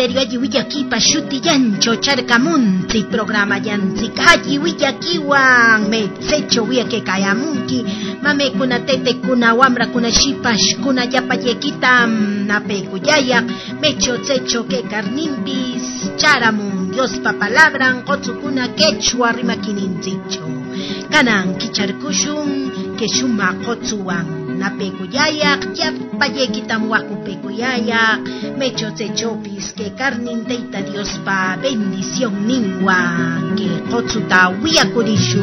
misterio allí willakipa shuti yancho charkamunti programa yantsik allí willakiwan me secho wiyake kayamunki mame kuna tete kuna wamra kuna shipash kuna yapayekitam napekuyayak mecho secho que carnimbis charamun Diospa palabran otsukuna quechua rimakininticho kanan kicharkushun que shuma kotsuwan napekuyayak yapayekitam wakupekuyayak mecho sechopis que carnin teita Diospa bendición ningua que kotsuta wiyakurishu.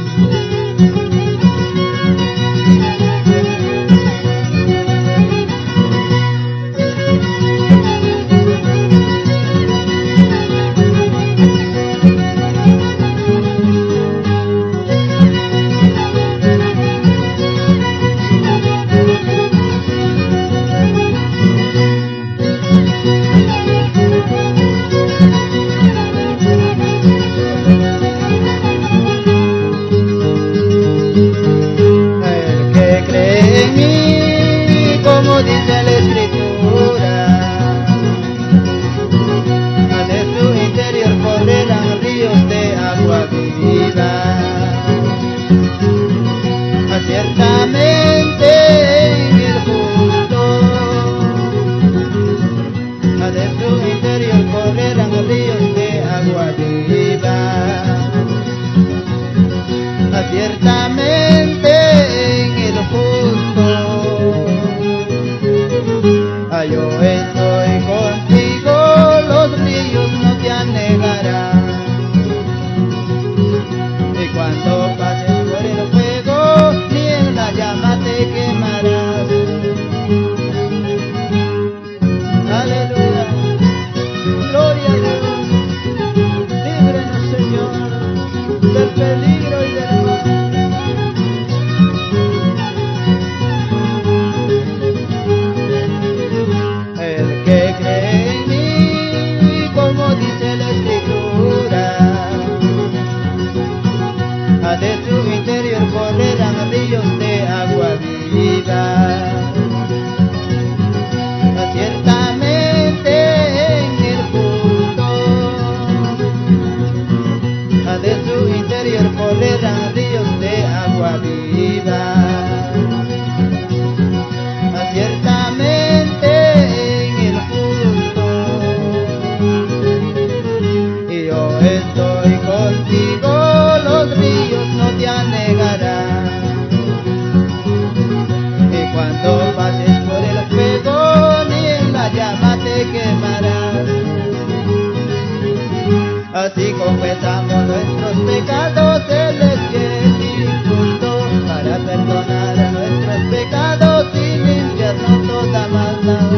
Así confesamos nuestros pecados, Él es fiel y justo para perdonar nuestros pecados y limpiarnos toda maldad.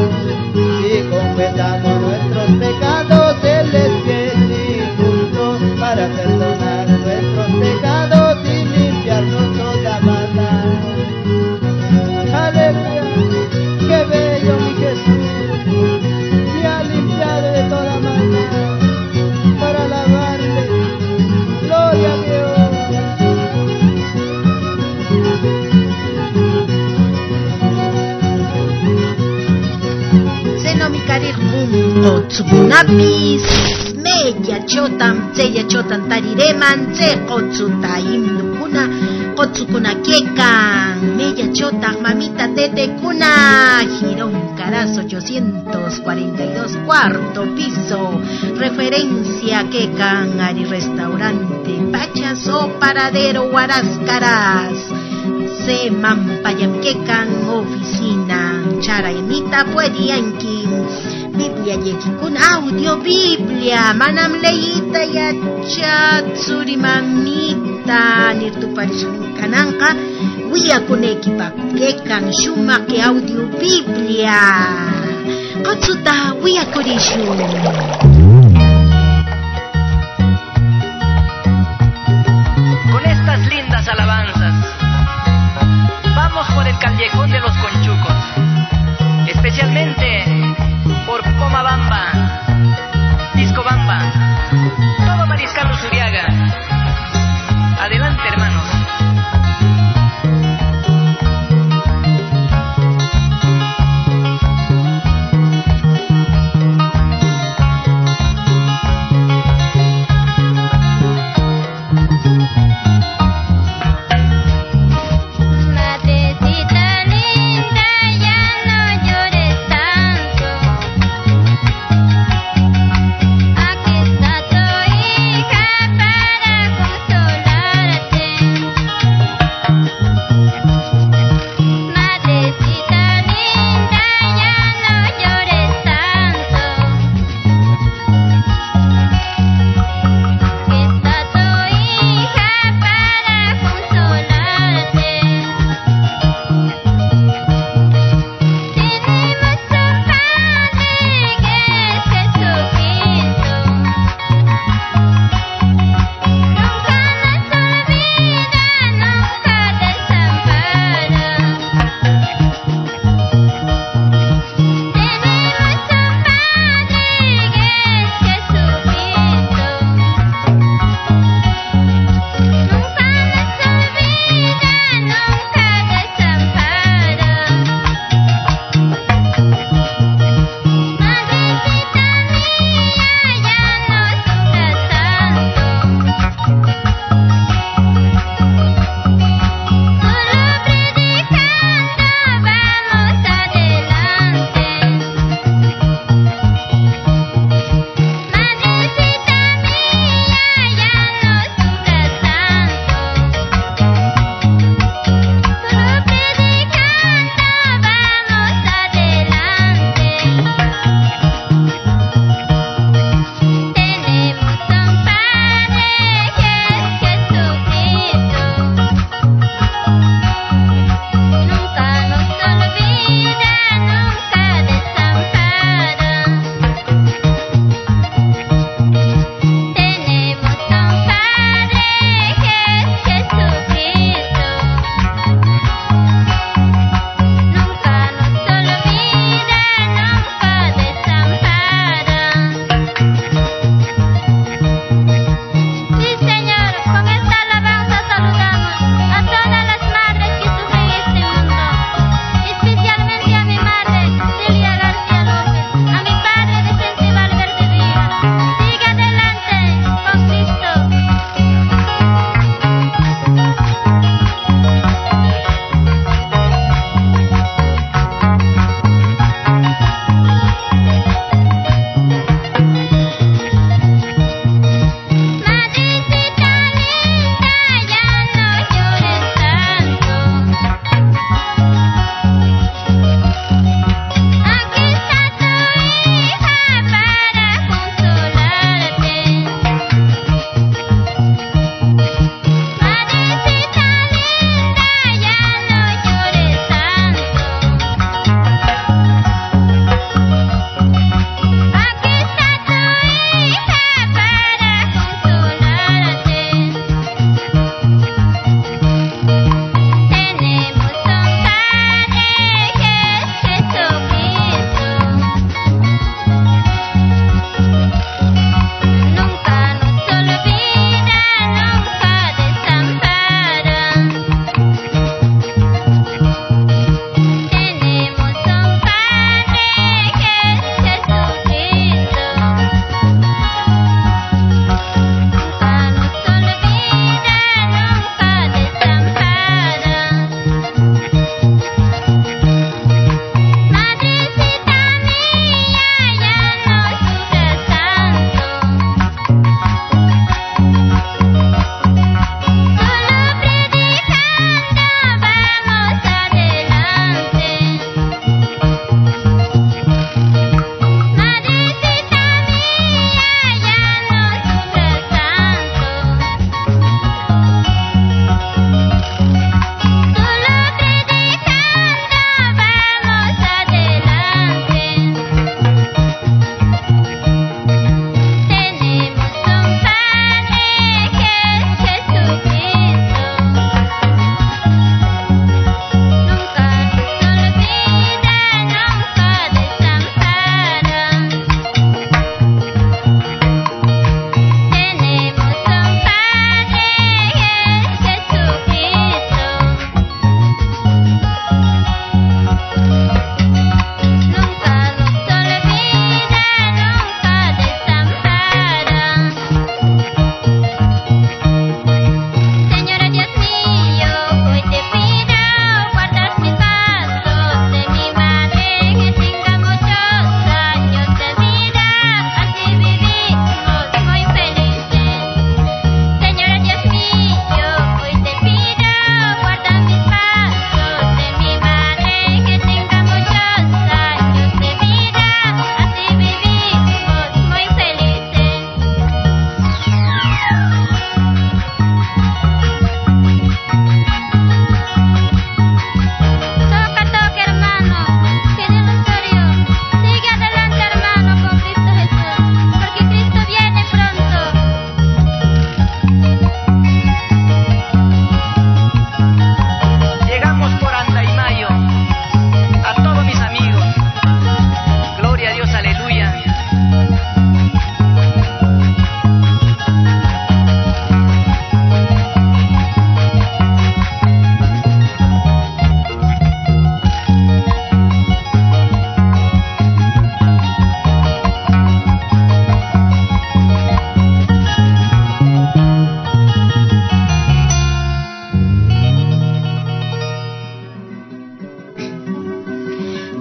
Si confesamos nuestros pecados, Él es fiel y justo para perdonar nuestros pecados y limpiarnos toda maldad. Aleluya, qué bello mi Jesús, me ha limpiado de toda maldad. Para alabarle, gloria a Dios. Seno mi karijun otsukunapis meya chotan tseya chotan tarireman tse otsuta imnukuna otsukuna kekan meya chotan mamita tete kuna girón carazo 842 cuarto piso referencia kekan ari restaurante pachas o paradero huarascaras se mampayam kekan oficina charayamita puedianki Biblia yekikun audio Biblia manam leíta ya chatsuri mamita nirtuparishan kananka wiyakunekipa kekan shumake audio Biblia kotsuta wiyakurishu. Con estas lindas alabanzas vamos por el callejón de los conchucos, especialmente por Pomabamba, Discobamba, todo Mariscal Usuriaga. Adelante, hermanos.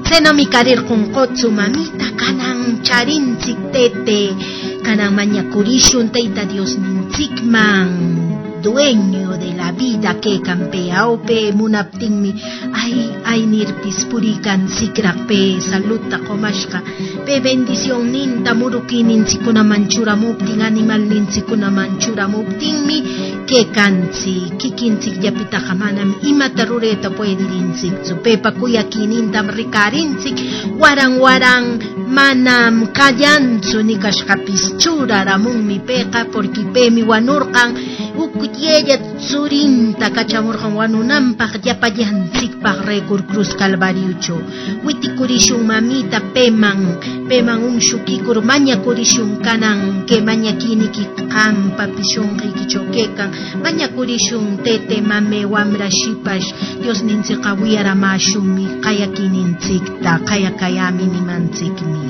Seno mi karir kung kotsu mamita kanang charinchik tete kanang mañakurishun Tayta Dios ninchikman dueño de la vida que campea ope munaptingmi ay nirpis purikan sikrakpe saluta komashka pe bendición ninta muruki ninchikuna manchura mupting animal ninchikuna manchura muptingmi que kansi kikinchik yapita kamanam imatarureta puede rinchik pepa kuyaki nintam rikarinchik warang manam kallanchu nikashkapis churaramunmi peka porque pemi wanurkan ukutyeya tsurinta kachamurkan wanunanpaq llapallancikpaq rekur Cruz Calvariocho witikurishun mamita peman unshukikur mañakurishun kanan que mañakiniki qampa pishunqikicho kekan mañakurishun tete mame wamra shipash Dios ninchikqa wiyaramashunmi qayakininchikta qayakayami nimanchikmi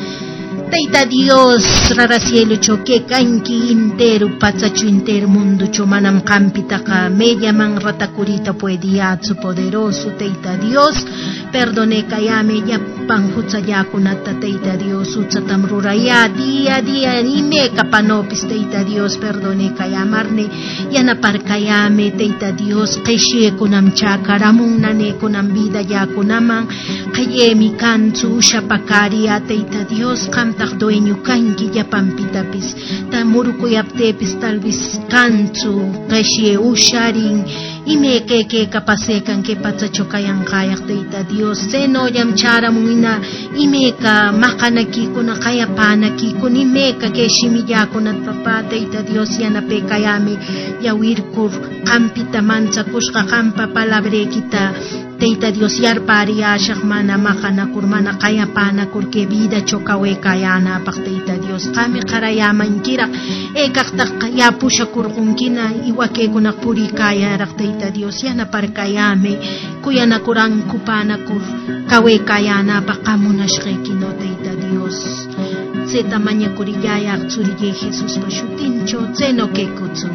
Tayta Dios, rara cielo choque kanki intero, pachacho intero mundo chomanam campitaka, media man ratakurita puediatsu poderoso, Tayta Dios, perdone kayame ya panjutsa ya kunata Tayta Dios, utsatam ruraya, día nime kapanopis Tayta Dios, perdone kayamarne, yanapar kayame Tayta Dios, keshe kunam chakaramun nane kunam vida ya kunaman, kayemi kanchu shapakaria Tayta Dios, kamta dueño kanki ya pampitapis ta murukuyaptepis talvis kanchu qeshie usharin ime que kapasekan que pachacho kayan kayak Tayta Dios seno yam charamuna ime ka makanaki kuna kaya panaki kun ime ka keshimiya kunat papa Tayta Dios yana pe kayami yawirkur kampita mancha kushka kampa palabre kita Tayta Dios yarpari ashak mana makana kurmana kaya pana kurke vida chokawe kayana pak Tayta Dios kami karayaman kirak kaktak ya pusha kurkunkina iwake kunak puri kaya rak Tayta Dios yana parkayame kuya na kurang kupana kur kawe kayana pakamuna shrekino Tayta Dios zeta manya kuriyaya tsuriye Jesus pashutincho tseno ke kutsu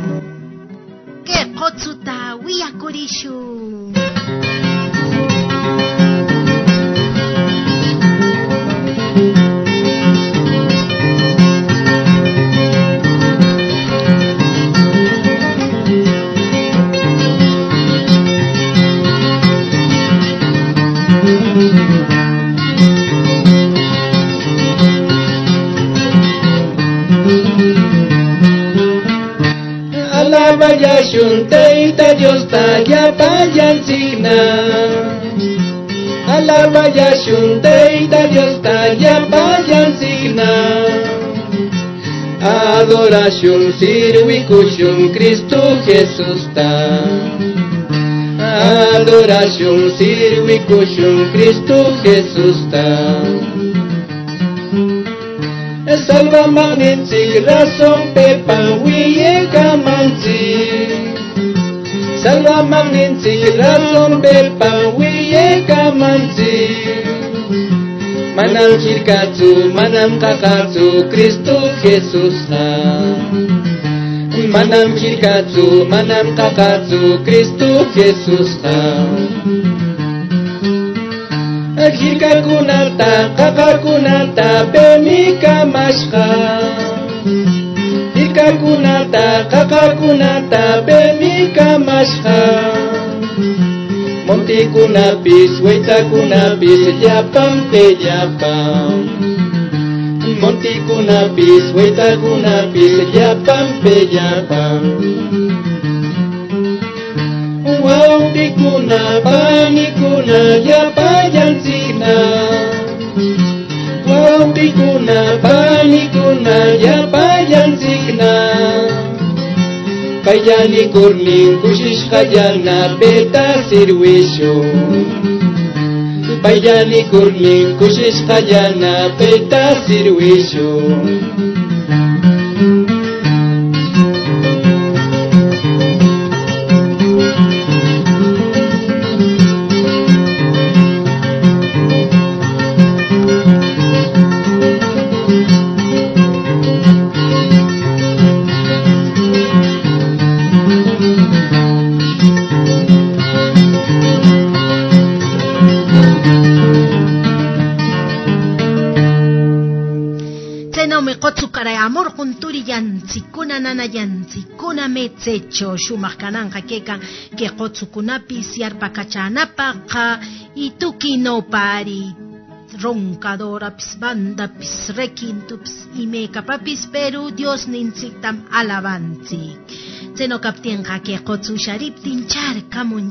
ke kotsuta wiyakurishu Alaba Yashun Tayta Dios ta yapayan signa. Alaba Yashun Tayta Dios ta yapayan signa. Adoración sirvikushun Cristo Jesús ta. Adoración sirvikushun Cristo Jesús ta. Salva magnific razón pepa wiye kamansi. Salva magnific razón pepa wiye kamansi. Manam chirkatsu manam kakatsu Cristo Jesús ha. Manam chirkatsu manam kakatsu Cristo Jesús ha. Hirkakunata, kakakunata, bemika mashka. Hirkakunata, kakakunata, bemika mashka. Montikunapis, weitakunapis, yapam te yapam. Montikunapis, weitakunapis, yapam te yapam. Wow, tikuna, panikuna, yapayan signa. Wow, tikuna, panikuna, yapayan signa. Kayani kurning kushish kayana beta sirwisho. Kayani kurning kushish kayana beta sirwisho. qotsukaray amor kunturiyanchikuna nanayanchikuna metsecho shumaq kananqa kekan ke qotsukunapis yarpakachanapaqqa y tukinopari roncadorapis bandapis requintupis imekapapis pero Dios ninchiktam alabanchik Tseno kaptinqa que qotsushariptin charkamun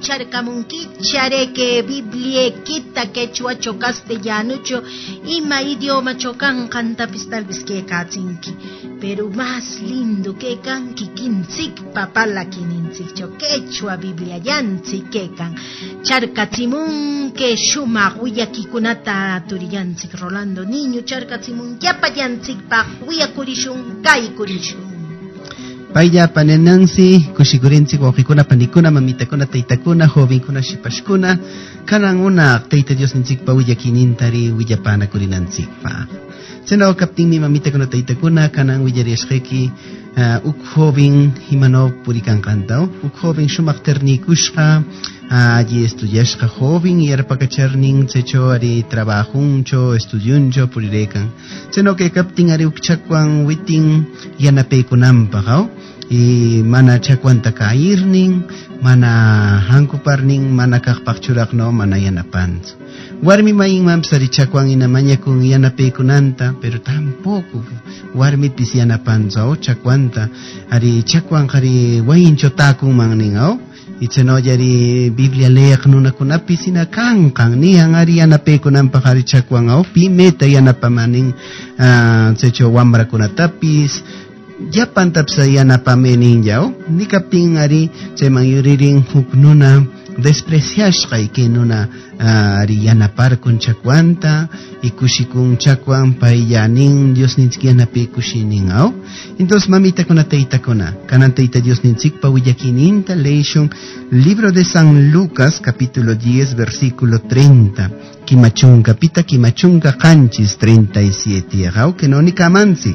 kichareke bibliekita quechuacho castellanucho ima idioma chocan cantapis tal vez que katzinki pero más lindo que kan kikinchik papala kininchikcho quechua biblia yanchik que kan charkatzimun que shumaq willakikunata turiyanchik Rolando niño charkatzimun yapayanchik pa willakurishun kaykurishun Paya panenansi kushikurinchik wawqikuna panikuna mamitakuna taytakuna jovenkuna shipashkuna kanan una tayta Dios ninchikpa willakinintari willapanakurinanchikpa Tseno kaptinmi mamitakuna taytakuna kanan willarishqeki uk joven himano purikanqantaw uk joven shumaq ternikushqa allí estudiashqa joven yarpakacharnin tsecho ari trabajuncho estudiuncho purirekan tseno que kaptin ari uk chakwan witin yanapaykunanpaq y mana chakwanta kairnin mana hankuparnin mana kaqpaqchuraqno mana yanapanchu warmi mayinmanpas ari chakwan ina mañakun yanapaykunanta pero tampoco warmipis yanapanchu chakwanta ari chakwan qari wayincho takunmannin y tsenoyari Biblia leyak nunakunapis ina kankan nihan ari yanapaykunanpaq ari chakwan pimeta yanapamanin tsecho wamrakunatapis yapantapsa yanapamenin nikaptin ari tseman yuririn huk nuna despreciashqa ike nuna ari yanaparkun chakwanta y kushikun chakwan paillanin Dios ninchik yanapi kushinin entonces mamitakuna taytakuna kanan tayta Dios ninchikpa willakininta leishun libro de San Lucas capítulo 10 versículo 30 kimachunkapita kimachunka qanchis 37 que no nikamansi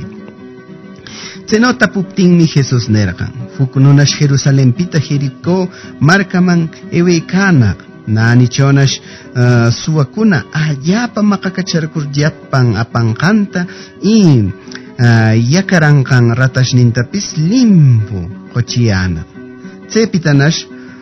Tseno tapuptinmi Jesús nerqan fukununash Jerusalenpita Jericó markaman eweykanaq nanichonash suwakuna allapa maqakacharkur llapan apanqanta y yakaranqan ratashnintapis limpu qochiyanaq tsepitanash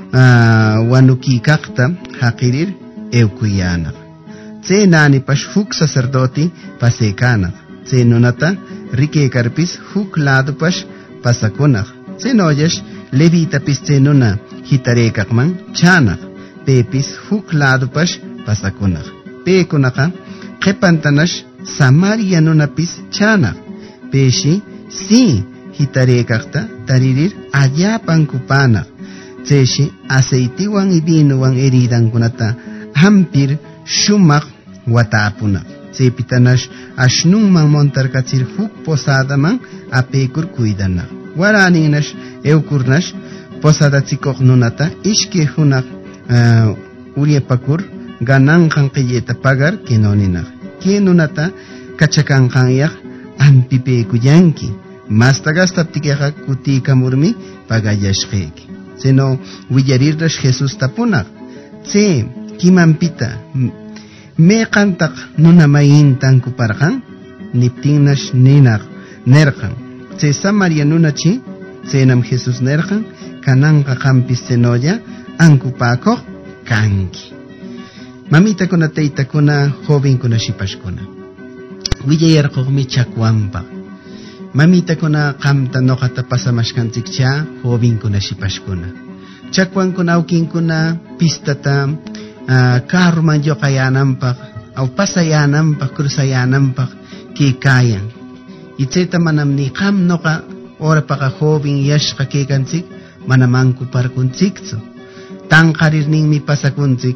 wanukikaqta haqirir ewkuyanaq tse nanipash huk sacerdote pasaykanaq tse nunata rikekarpis huk ladupash pasakunaq tsenollash levitapis tse nuna hitarekaqman chanaq pepis huk ladupash pasakunaq pekunaqa qepantanash Samaria nunapis chanaq peshi si hitarekaqta taririr allapan kupanaq tseshi aceitiwan y vinuwan heridankunata hampir shumaq watapunaq tsepitanash ashnunman montarkachir huk posadaman apekur cuidanaq waraninnash ewkurnash posadachikuq nunata ishki hunaq uryapakur gananqan qilleta pagar kinoninaq ke nunata kachakanqanyaq ampipekuyanki masta gastaptikiqa kutikamurmi pagayashqeki tseno willarirnash Jesús tapunaq tse kimanpita meqantaq nuna mayintan kuparqan niptinnash nerqan tse Samaria nunachi tsenam Jesús nerqan kananqa qampis tsenolla ankupakoq kanki mamitakuna taytakuna jovenkuna shipashkuna willayarquqmi chakwanpaq mamitakuna qamta noqata pasamashkanchikcha jovenkuna shipashkuna chakwankuna awkinkuna pistata carruman yoqayananpaq aw pasayananpaq cruzayananpaq kikayan y chayta manam ni qam noqa orapaqa joven yashqa kekanchik manam ankuparkunchikchu tanqarirninmi pasakunchik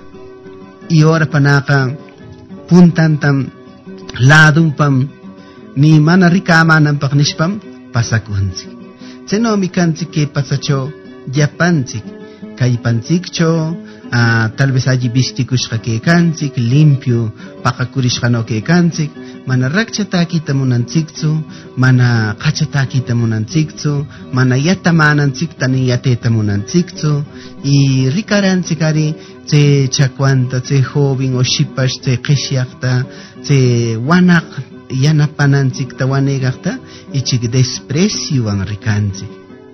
y orapanaqa puntantam ladunpam ni mana rikamananpaq nishpam pasakunchik chaynomi kanchik kay pasacho llapanchik kaypanchikcho tal vez allí vistikushqa kekanchik limpio paqakurishqano kekanchik mana rakchatakita munanchikchu mana qachatakita munanchikchu mana yatamananchikta ni yateta munanchikchu y rikaranchik ari tse chakwanta tse joven o shipash tse qishyaqta tse wanaq yanapananchikta wanegaqta ichik despreciuwan rikanchik.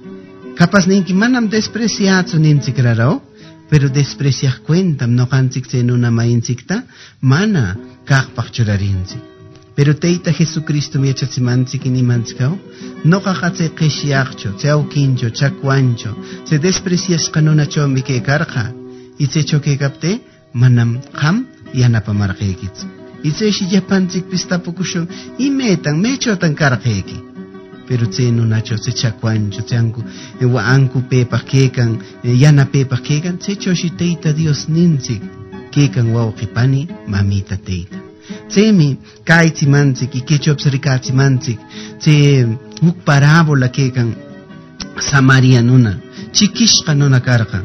Capaz ninki manam despreciatsu ninchik raraw, pero despreciaq cuentam noqanchik chay nuna mayinchikta mana kaqpaq churarinchik. Pero Tayta Jesucristo yachachimanchik nimanchikaw, noqaqa chay qishyaqchu, chay awkinchu, chakwanchu, chay despreciashqa nunachawmi kaykarqa, y chaychaw kaykapte manam qam yanapamarqaykitsu. Y chayshi llapanchikpis tapukushun, imaytan, maychawtan karqayki. Pero chay nunachaw, chay chakwanchu, chay anku pepaq kaykan, yanapepaq kaykan, chaychawshi Tayta Dios ninchik, kaykan wawqipani, mamita Tayta. Chaymi kaychimanchik, y kaychawpis rikachimanchik, chay huk parábola kaykan, Samaria nuna, chikishqa nuna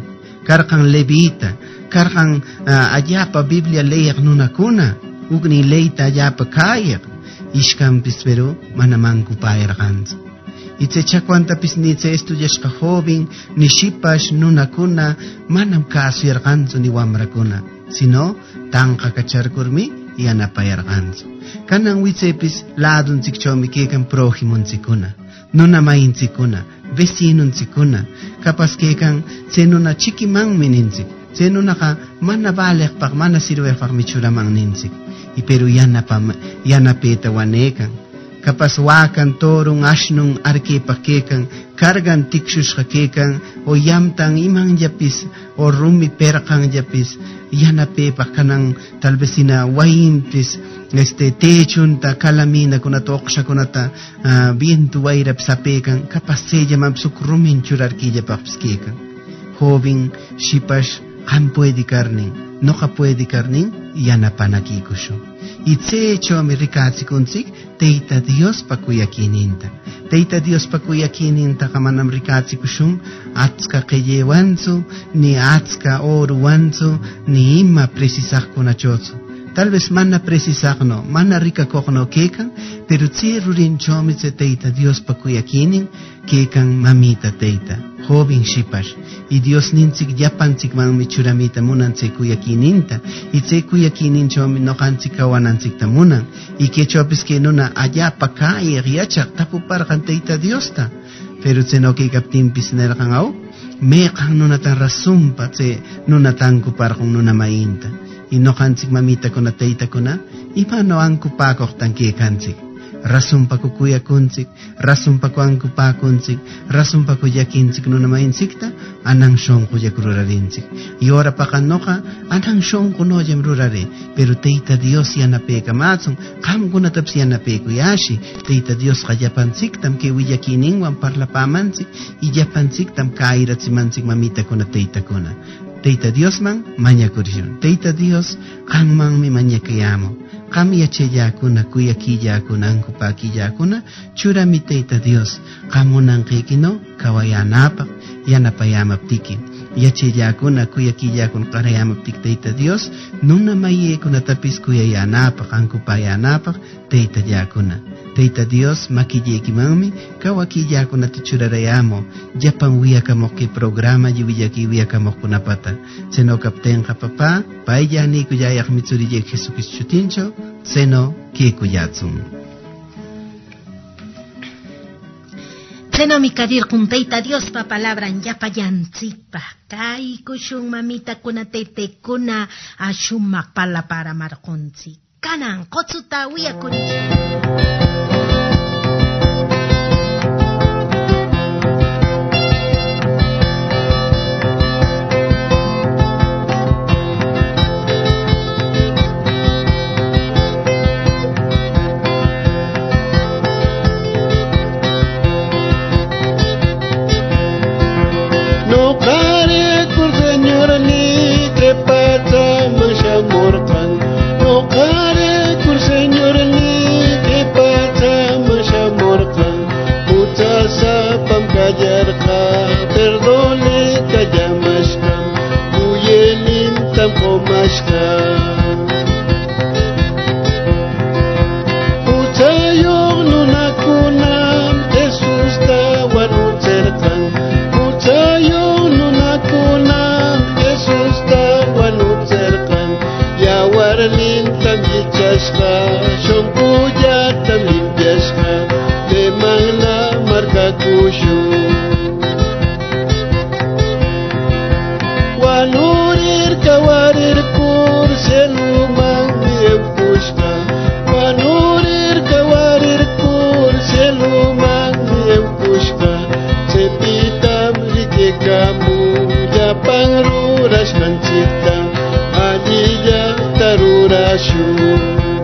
karqan levita, karqan allapa Biblia leyak nunakuna, ukni leyta allapa kayaq, ishkampis pero manamanku payarqanchu. Y chay chakwantapis ni chay estudiashqa joven, ni shipash nunakuna manam kasuyarqanchu ni wamrakuna, sino tanqa kacharkurmi yanapayarqanchu. Kanan wichaypis ladunchikchawmi kaykan projimunchikuna, nuna mayinchikuna, vecinunchikuna, kapas kaykan chay nuna chikimanmi ninchik, chay nunaqa mana valeqpaq, mana sirveqpaq michuraman ninchik. Y pero yanapeta wanekan, kapas wakan, torun, ashnun, arquepaq kaykan, kargan tikshushqa kaykan, o yamtan imanllapis, o rumi perqanllapis, yanapepaq kanan talvesina wayimpis, techunta, kalamina kunata, oqshakunata, viento wayrapis apekan, kapas chayllamanpis uk rumin churarkillapaqpis kaykan. Joven, shipash, qam puede karnin, noqa puede karnin, yanapanakikushu. Y chaychawmi rikachikunchik Tayta Dios pa kuyakininta. Tayta Dios pa kuyakininta manam rikachikushun atska qillewanchu, ni atska oruwanchu, ni ima precisaqkunachawchu. Tal vez mana precisaqno, mana rikakoqno kaykan, pero chay rurinchawmi chay Tayta Dios pa kuyakinin kaykan mamita Tayta, joven shipash. Y Dios ninchik llapanchikmanmi churamita munan chay kuyakininta, y chay kuyakininchawmi noqanchik kawananchikta munan, y kaychawpis kay nuna allapa kayaq yachaq tapuparqan Tayta Diosta. Pero chayno kaykaptinpis nirqan aw, meqan nunatan rasunpa chay nunatankuparqan nuna mayinta. Y noqanchik mamita kuna Tayta kuna, imano ankupakoqtan kaykanchik. Rasunpa kuyakunchik, rasunpa ankupakunchik, rasunpa yakinchik nuna mayinchikta, anan shonqu yakururarinchik. Y ora paqanoqa anan shonqu noyam rurare, pero Tayta Dios yanapeka matsun, qamkunatapis yanapekuyashi. Tayta Dios llapanchiktam kay willakininwan parlapamanchik, y llapanchiktam kairachimanchik mamita kuna Tayta kuna. Tayta Dios man mañakurishun. Tayta Dios qanmanmi mañakayamo. Qam yachayakuna, kuyakillakuna, ankupakillakuna, churami Tayta Dios, qamunanqaykino kawayanapaq, yanapayamaptiki. Yachayakuna, kuyakillakuna qarayamaptik Tayta Dios, nuna mayaykunatapis kuyayanapaq, ankupayanapaq, Tayta yakuna. Tayta Dios makillaykimanmi kawakillakunata churarayamo, llapan wiyakamuq kay programa lliwillaki wiyakamuqkunapata. Chayno kaptenqa papa, paylla nikuyayaq mitsuriyay Jesucristo chutincho, chayno kikuyatsun. Chayno mikarirqun Tayta Dios pa palabran yapayanchikpa. Kay kushun mamita kuna taytaykuna shumaq palaparamarqunchik. Kanan qotsuta wiyakurish. Shonkuya pitam limpiashqa temanla markakushun wanurirka warirkur cieluman mieukushqa wanurirka warirkur cieluman mieukushqa chaypitam rikikamu llapan rurashqanchikta allillata rurashun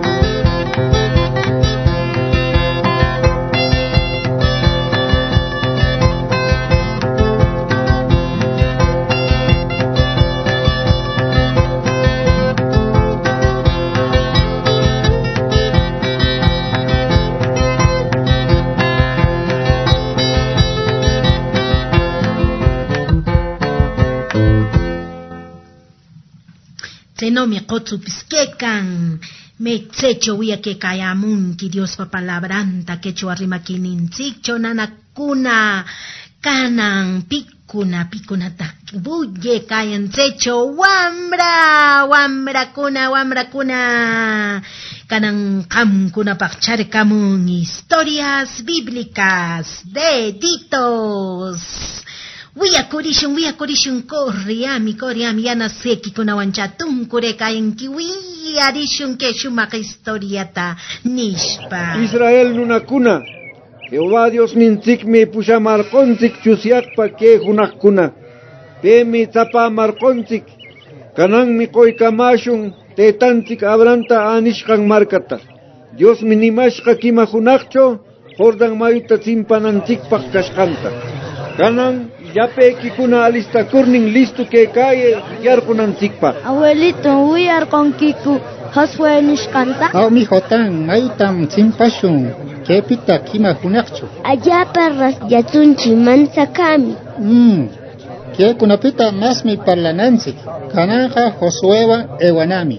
no me pisquecan, me tsecho huya que cayamun, que Dios pa palabranta, que cho arrima kininchicho, nanakuna, kanan, pikuna tak, buye kayan tsecho, wambra kuna, kanan kam kuna pachar kamun, historias bíblicas, deditos. Wia korishun koriami yana seki kuna wanchatun kure kayan kiwi arishun que shumaka historiata nishpa. Israel nunakuna, Jehová Dios nintzikmi pushamarkonzik chusiakpa que junakuna, pemi tapa markonzik, kananmi koykamashun tetanzik abranta anishkan markata. Dios minimashka kima junakcho, jordan mayuta tsimpanantzikpak kashkanta. Kanan yape kikuna alista kurning listo que cae yarkunantzikpa. Abuelito, huyar con Kiku, Josué nishkanta. Au mi jotan, mayutam tsimpashun, kepita kima junakcho. Allá perras yatunchi mansakami. Que kunapita más mi parlananzik, kananja Josueva ewanami.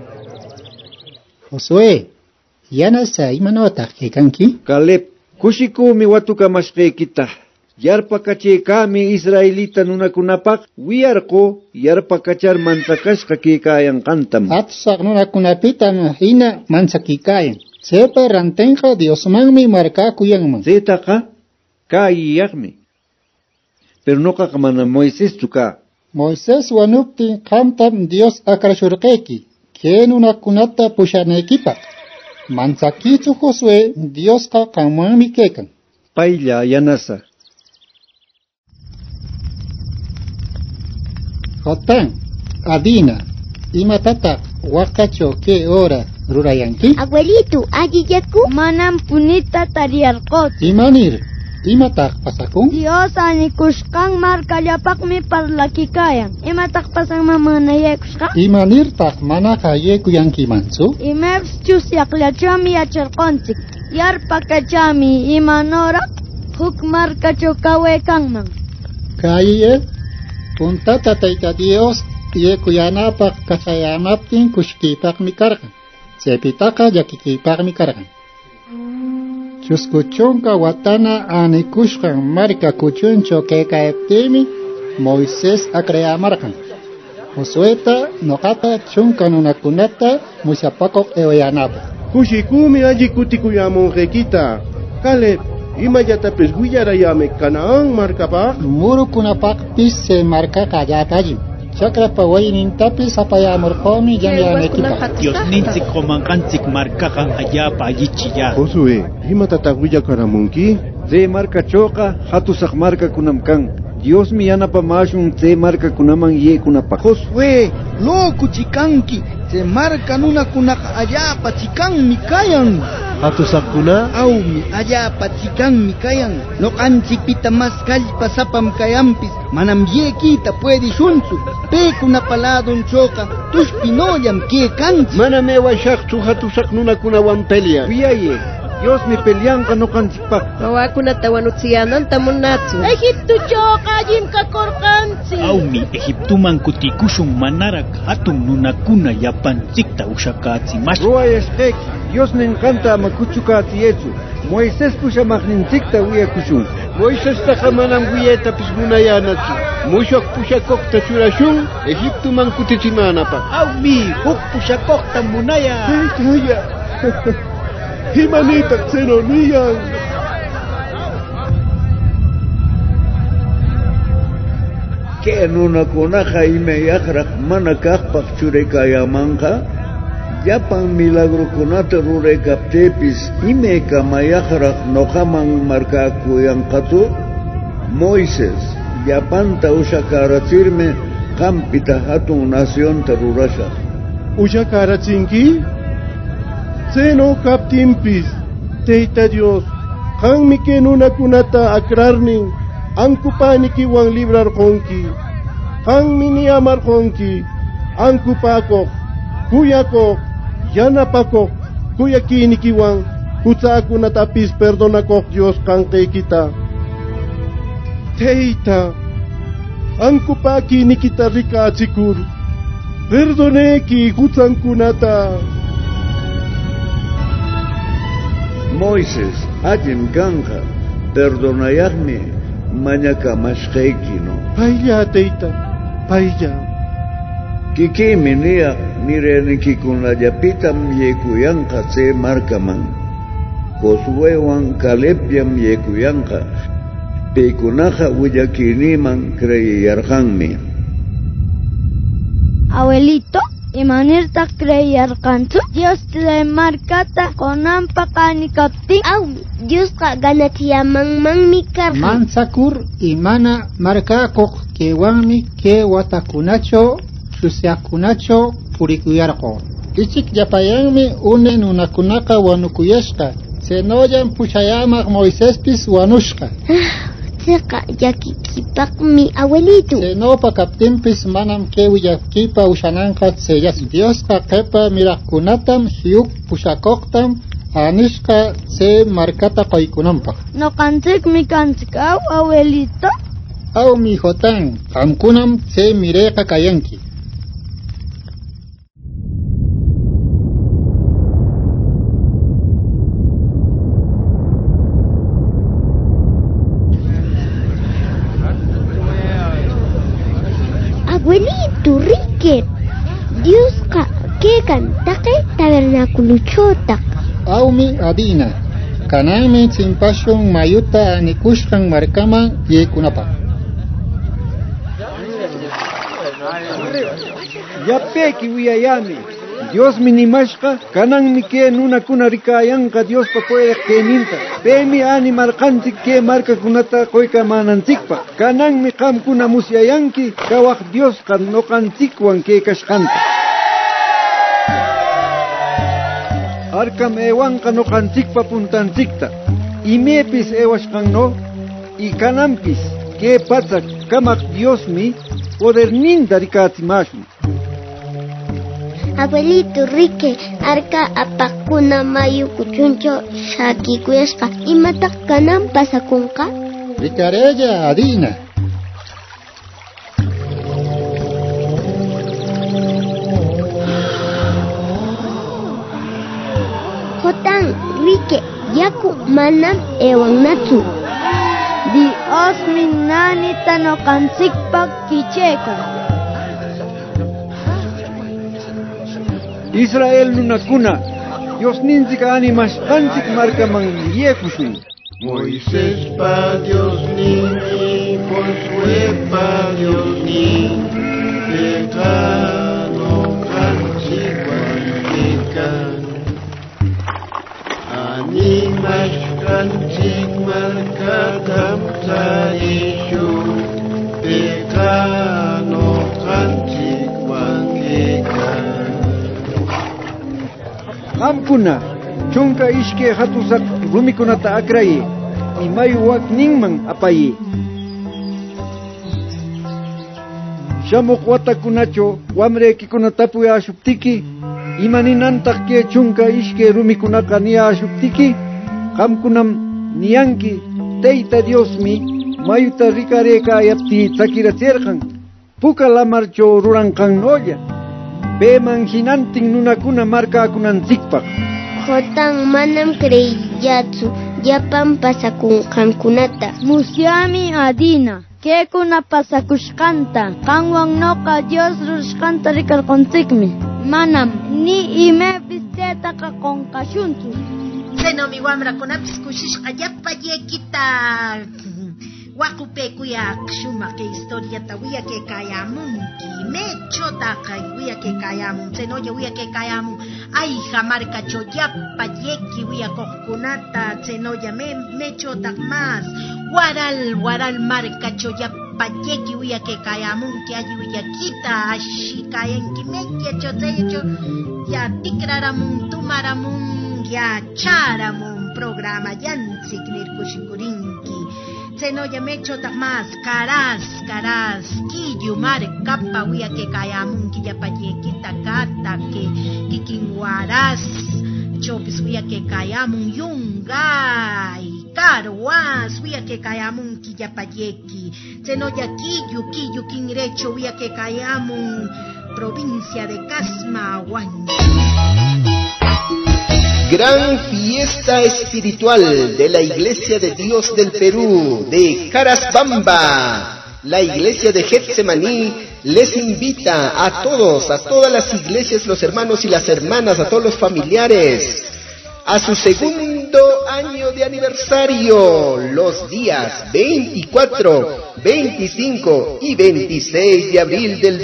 Josué, yanasa imanota kekanki? Caleb, kushiku mi watuka mashkekita. Yarpakachekami Israelita nunakunapak wiarko yarpakachar mantakashka kikayan kantam. Atsak nunakunapitam hina mansakikayan. Sepa rantenja Dios manmi markakuyanman. Zetaka kaiyakmi. Pero no kakamana Moisés tuka. Moisés wanukti kantam Dios akrashurkeki. Que nunakunata pushanekipak. Mansakichu Josué Dios ka kamami kekan. Pailla yanasa. Jotan, Adina, imatata, wakacho, ¿qué hora rurayanki? Abuelito, ayiyaku, manam punita tariarkot. Imanir, imatak pasakun? Dios anikushkan markallapakmi parlakikayan. Imatak pasang mamanayekushkan? Imanir tak manakayeku mansu? Imex chusiaklachami acharkontik. Yarpakachami imanorak, huk markacho kawekanman. Kaye, puntata taita Dios, yekuyanapak kachayamaptin kushkipak mi kargan. Sepitaka yakikipak mi kargan. Chuskuchunka watana anikushkan marika kuchuncho kekaeptimi, Moisés akreamarkan. Josueta nokata chunka nunakunata mushapakok eoyanapa. Kushikumi allí kutikuyamon rekita. Caleb, imayatapes huyarayame Canaán markapa. Muru kunapak pise marka kayapajim. Chakrapa waynintapis apayamurqomi yanyanekipa. Dios nintzik komanqantzik markaqa allapa allichiya. Josué, imatataq willakaramunki? Tse marka choqa hatusaq marka kunamkan. Dios mi yanapamashun tse marka kunaman yekunapa. Josué, loco chikanki, tse marka nuna kunaqa allapa chikanmi kayan. Hatusaqkuna? Awmi allapa chikanmi kayan. Noqanchikpita mas kallpa sapam kayanpis, manam yekita puede shunsu. Pekunapa choqa tushpinoyam kekanchik. Manam ewashaqchu hatusaq nunakunawan pelea. Wiyaye, Dios mi peleanqa noqanchikpaq. Wawakunata wanuchiyananta munatsu. Egipto choqa yimka korqanchik. Awmi Egiptuman kutikushun manarak hatun nunakuna yapanchikta ushakachimash. Ruayashqeki, Dios ninkanta amakuchukatiyetsu. Moisés pushamaqninchikta wiyakushun. Moisés taqa manam wiyaytapis munayanatsu. Mushok pushakoqta churashun Egiptuman kutichimanapaq. Awmi huk pushakoqta munaya. Imanitaq tseno niyan. Kay nunakunaqa imayaqraq mana kaqpaq churaykayamanqa llapan milagrukunata ruraykaptiypis imayka mayaqraq noqaman markakuyanqachu. Moisés llapanta ushakaratsirmi qampita hatun nacionta rurasha. Ushakaratsinki? Tseno kaptinpis Tayta Dios qanmi kay nunakunata akrarnin ankupanikiwan librarqonki. Qanmi niyamarqonki ankupakoq, kuyakoq, yanapakoq, kuyakinikiwan kutsakunatapis perdonakoq Dios kanqaykita. Tayta, ankupakinikita rikachikur perdoneki kutsankunata. Moisés allim kanqa perdonayaqmi mañakamashqayki no. Paylla tayta, paylla. Kikimi niyaq niraynikikunllapitam yaykuyanqa chay markaman. Josuewan Calebllam yaykuyanqa. Paykunaqa willakiyninman creyayarqanmi. Abuelito, ¿imanirtaq creyarqanchu? Dios chay markata qunanpa qanikaptin Diosqa ganachiyamanmanmi karqan. Mansakur imana markakuq kewanmi ke watakunacho susiakunacho purikuyarqo. Ichik llapayanmi une nunakunaqa wanukuyashqa. Senollan pushayamaq Moiséspis wanushqa. Chayqa llakikipaqmi abuelito. Senopa kaptinpis manam ke willakipa ushananqa sellas. Diosqa qepa miraqkunatam hiyuk pushakoqtam anishqa se markata qaykunanpaq. Noqanchikmi kanchik abuelito. Mi hijotan, qamkunam se mirayqa kayanki. Abuelito Rique, Diosqa kaykan taqay tabernáculochawtaq. Mi Adina, kananmi chimpashun mayuta anikushqan markaman yaykunapaq. Yapayki wiyayami. Dios minimashqa kananmi kay nunakuna rikayanqa Diospa puedeq kayninta. Paymi animarqanchik kay markakunata quykamananchikpaq. Kananmi qamkuna musyayanki kawaq Diosqa noqanchikwan kaykashqanta. Arkam ewanqa noqanchikpa puntanchikta. Imepis ewashqanno y kananpis kay pacha kamaq Diosmi poderninta rikachimashun. Abuelito Rique, arka apaqkuna mayu kuchuncho shakikuyashqa imataq kanan pasakunqa? Ricarella Adina. Jotan Rique, yaku manam ewannatsu. Dios minanita noqanchikpaq kichaykan. Israel nunakuna, Dios ninchik animashqanchik markaman yekushun. Moisés pa Dios nini, Josué pa Dios nini, pekano kanchikwan kekan. Animashqanchik markatam tarishu, pekano kanchikwan kekan. Qamkuna, chunka ishke hatusaq rumikunata akrayi, imayu wakninman apayi. Shamuq watakunacho wamraykikunatapu ashuptiki, imaninantaq kay chunka ishke rumikunaqa niyashuptiki, qamkunam niyanki Tayta Diosmi mayuta rikaraykaayapti tsakirachirqan, puka lamarcho ruranqannolla. Payman hinantin nunakuna markakunanchikpaq. Jotan manam creyatsu llapan pasakunqankunata. Musyami Adina, kaykuna pasakushqanta qanwan noqa Dios rurashqanta rikarqanchikmi. Manam ni imapis chaytaqa qunqashunchu. Senomi wamrakunapis kushishqa yapalleykita Wakupecuya Xuma que historia tawia que kayamunki mechota wia que kayamun senoya wia que kayamun ay jamarca choyapa yeki wia cokunata senoya mechota más waral marca choyapa yeki wia que kayamun que ay wia kita ashi kayenki mekia chotecho ya tikraramun tumaramun ya charamun programa yansi knirkushikurinki Senoya mecho más caras Kiyu marcapa wia que kayamun que yapayekita kata que kikinguaras chopis wia que kayamun yungay carwas wia que kayamun que yapayeki Senoya kiyu kinrecho wia que kayamun provincia de Casma Gran fiesta espiritual de la Iglesia de Dios del Perú, de Carasbamba. La Iglesia de Getsemaní les invita a todos, a todas las iglesias, los hermanos y las hermanas, a todos los familiares, a su segundo año de aniversario, los días 24, 25 y 26 de abril del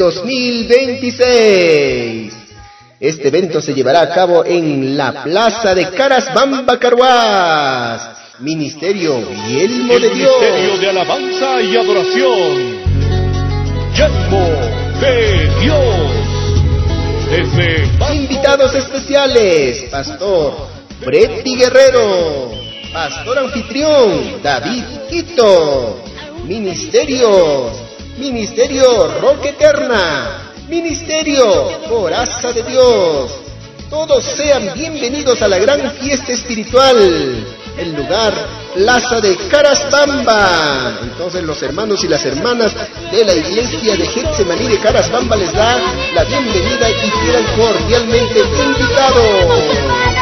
2026. Este evento se llevará a cabo en la plaza de Carasbamba, Carhuaz. Ministerio Yelmo de Dios. Ministerio de Alabanza y Adoración. Yelmo de Dios. Desde invitados especiales, Pastor Freddy Guerrero, Pastor Anfitrión David Quito, Ministerio Roca Eterna, Ministerio Coraza de Dios. Todos sean bienvenidos a la gran fiesta espiritual. El lugar, Plaza de Carasbamba. Entonces los hermanos y las hermanas de la iglesia de Getsemaní de Carasbamba les da la bienvenida y quedan cordialmente invitados.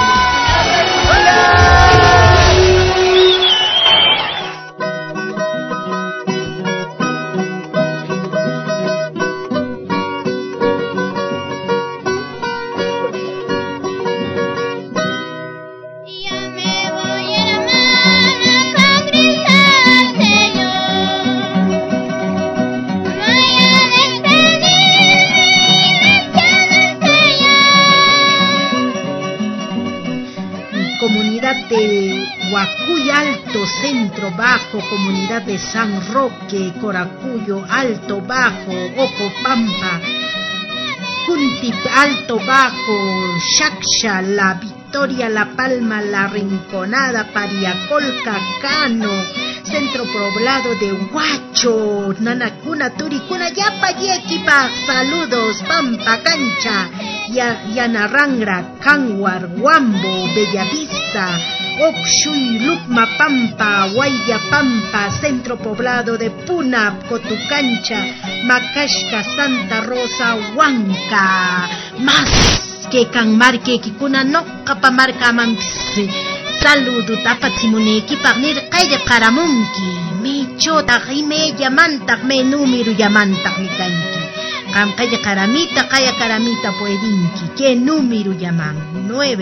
De Huacuy Alto, Centro Bajo, Comunidad de San Roque, Coracuyo, Alto Bajo, Ocopampa, Cuntip, Alto Bajo, Xaxxa, La Victoria, La Palma, La Rinconada, Pariacolca, Cano, Centro Poblado de Huacho, Nanacuna, Turicuna, Yapayequipa, saludos, Pampa, Cancha, Yanarangra, Canguar, Huambo, Bellavista, Oxuy, Lucma, Pampa, Guaya, Pampa, Centro Poblado de Punap, Cotucancha, Macaxca, Santa Rosa, Huanca, más que Canmarque, Kikuna, no capamarca, Mampsi. Saludo tapatzimuneki parnir kaya karamunki. Mi chota me llamantak me número llamantak mi kanki. Kam kaya karamita puedinki. ¿Qué número llaman? 9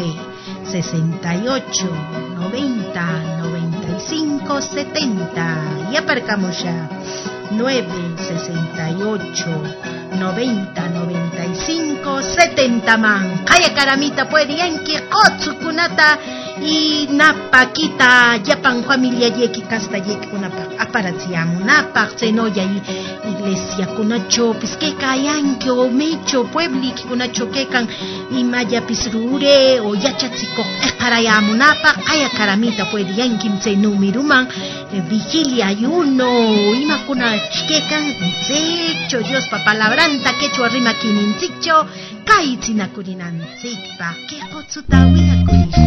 68 90 95 70. Y aparcamos ya. 9 68 90 95 70 man. Kaya karamita puedinki kotsukunata. Y napakita yapan familia yeki kasta yeki kunapak aparatsiamu napak senoya y iglesia kunacho piske kayanki o mecho puebli kunacho kekan y maya pisrure o yachatsiko ekarayamu napak kaya karamita puede yankim se numiruman vigilia ayuno ima kuna chkekan secho Dios pa palabranta quechua rima kininticho kaitzina kurinantzikpa que kotsutawia kurish.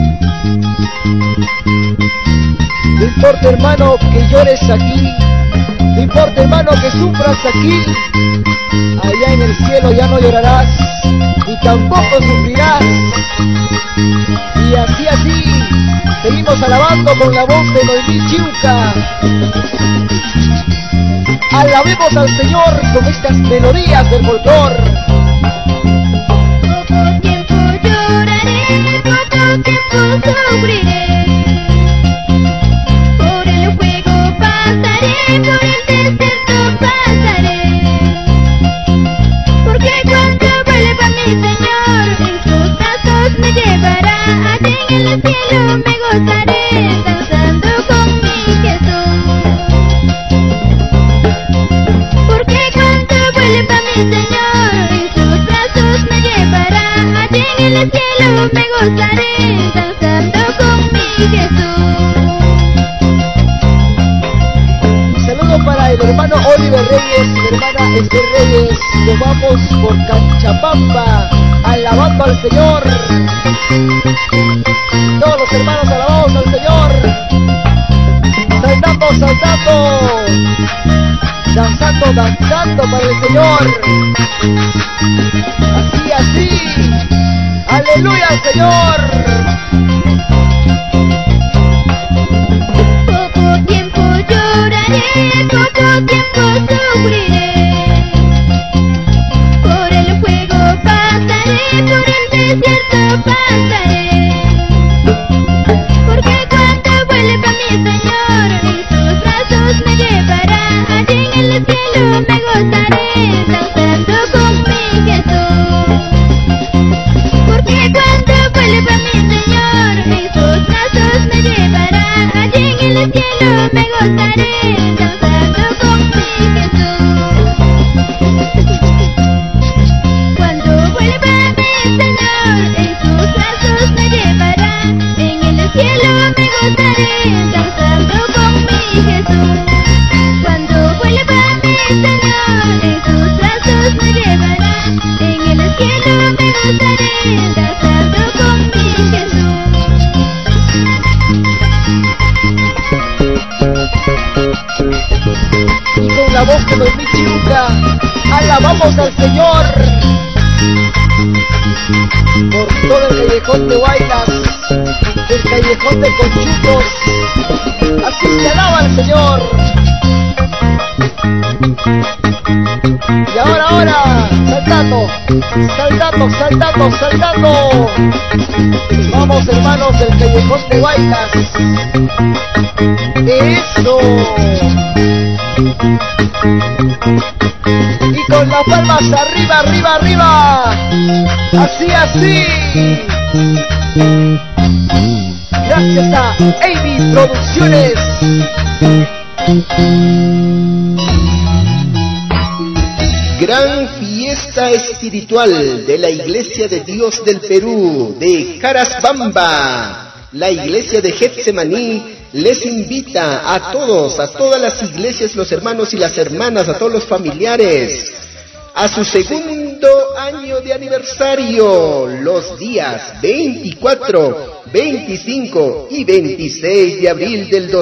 No importa, hermano, que llores aquí, no importa, hermano, que sufras aquí, allá en el cielo ya no llorarás, ni tampoco sufrirás. Y así, seguimos alabando con la voz de Noemí Chiuca. Alabemos al Señor con estas melodías del folclor. Poco tiempo lloraré, poco tiempo sufriré. cielo me gozaré danzando con mi Jesús. Saludo para el hermano Oliver Reyes y la hermana Esther Reyes. Nos vamos por Canchapampa, alabando al Señor. Todos los hermanos alabamos al Señor. Saltando, saltando, danzando, danzando para el Señor. Así, así. Aleluya al Señor. Poco tiempo lloraré, poco tiempo sufriré. Por el fuego pasaré, por el desierto pasaré. Porque cuando vuelva mi Señor, en sus brazos me llevará. Allí en el cielo me gozaré, danzando con mi Jesús. Porque cuando vuelva mi Señor, en sus brazos me llevará. Allí en el cielo me gozaré, danzando con mi Jesús. Cuando vuelva mi Señor, en sus brazos me llevará. En el cielo me gozaré, danzando con mi Jesús. Cuando vuelva mi Señor, en sus brazos me llevará. En el cielo me gozaré, danzando con mi Jesús. Y con la voz de los Michiruca, alabamos al Señor. Por todo el callejón de Guaylas, el callejón de Conchucos, así se alaba al Señor. Y ahora, saltando, saltando, saltando, saltando. Vamos hermanos del callejón de Guaylas. Eso. Y con las palmas arriba, arriba, arriba. Así, así. Gracias a Amy Producciones. Gran fiesta espiritual de la Iglesia de Dios del Perú, de Carasbamba. La iglesia de Getsemaní les invita a todos, a todas las iglesias, los hermanos y las hermanas, a todos los familiares, a su segundo año de aniversario, los días 24, 25 y 26 de abril del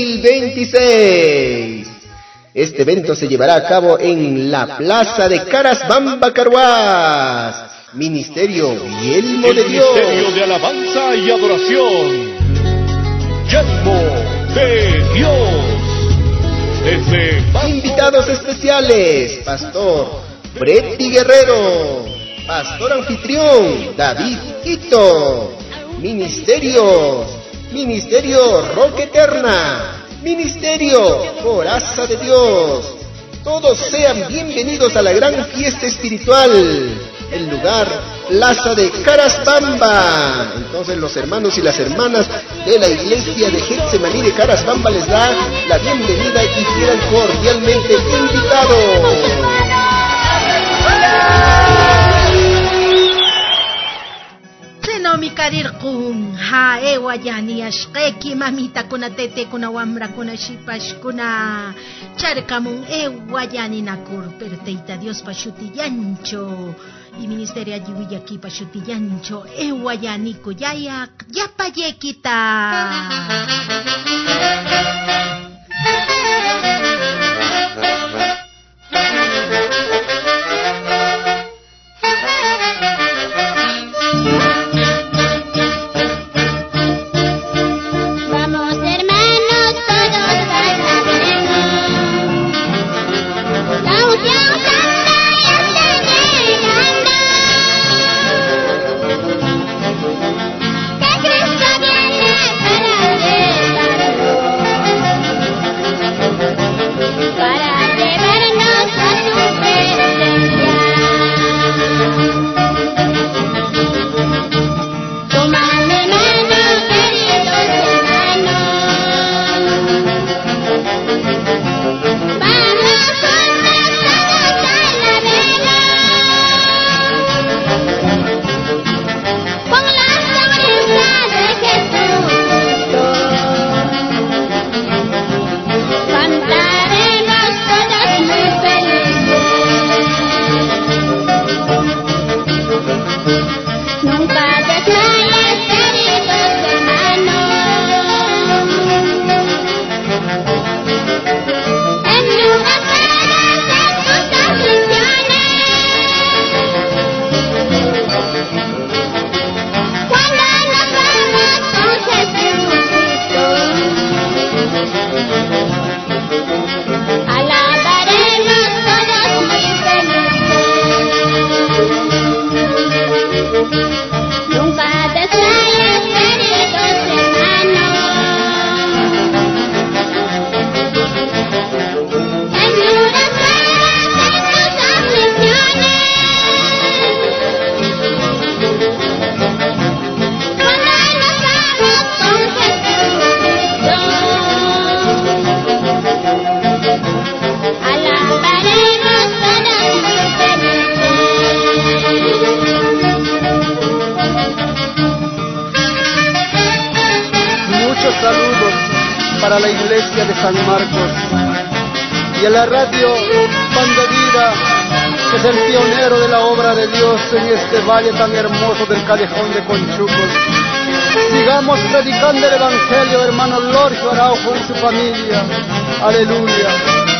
2026. Este evento se llevará a cabo en la plaza de Carasbamba, Carhuaz. Ministerio Yelmo de Dios. Ministerio de alabanza y adoración. Yelmo de Dios. Desde invitados especiales, Pastor Freddy Guerrero, Pastor Anfitrión David Quito, Ministerio Roca Eterna, Ministerio Coraza de Dios. Todos sean bienvenidos a la gran fiesta espiritual. El lugar, Plaza de Carasbamba. Entonces los hermanos y las hermanas de la iglesia de Getsemaní de Carasbamba les da la bienvenida y quedan cordialmente invitados. Senomi karirkun ha ewa yani ashkeki mamita kuna tete kuna wamra kuna shipash kuna charkamun ewa yani nakur perteita Dios pashuti yancho y ministerio allí aquí pashuti yancho ewa yani kuyaya yapayekita. Muchos saludos para la iglesia de San Marcos y a la radio Pan de Vida, que es el pionero de la obra de Dios en este valle tan hermoso del Callejón de Conchucos. Sigamos predicando el Evangelio, hermano Lorgio Araujo y su familia. Aleluya.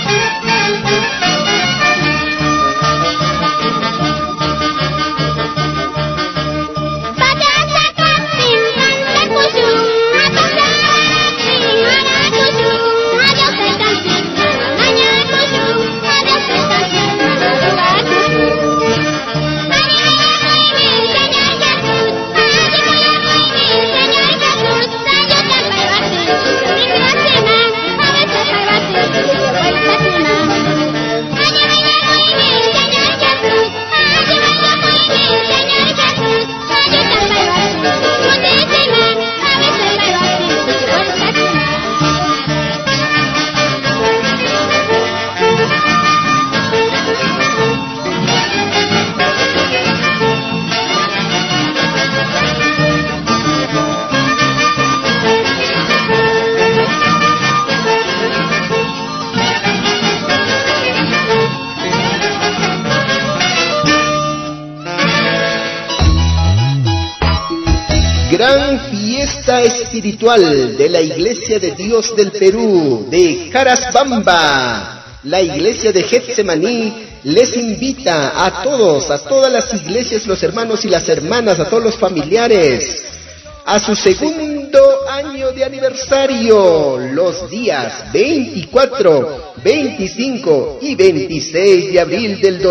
Gran fiesta espiritual de la Iglesia de Dios del Perú, de Carasbamba. La Iglesia de Getsemaní les invita a todos, a todas las iglesias, los hermanos y las hermanas, a todos los familiares, a su segundo año de aniversario, los días 24, 25 y 26 de abril del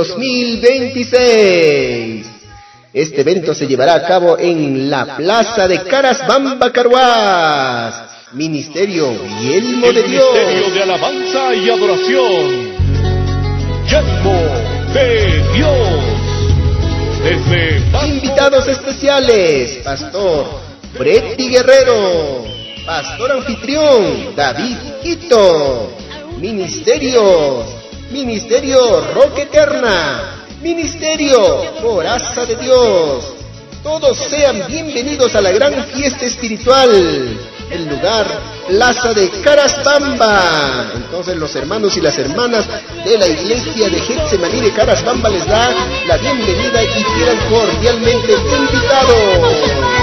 2026. Este evento se llevará a cabo en la plaza de Carasbamba, Carhuaz. Ministerio Yelmo de Dios. Ministerio de alabanza y adoración. Yelmo de Dios. Desde invitados especiales, Pastor Freddy Guerrero, Pastor Anfitrión David Quito, Ministerio Roca Eterna, Ministerio Coraza de Dios. Todos sean bienvenidos a la gran fiesta espiritual. El lugar, Plaza de Carasbamba. Entonces los hermanos y las hermanas de la iglesia de Getsemaní de Carasbamba les da la bienvenida y quedan cordialmente invitados.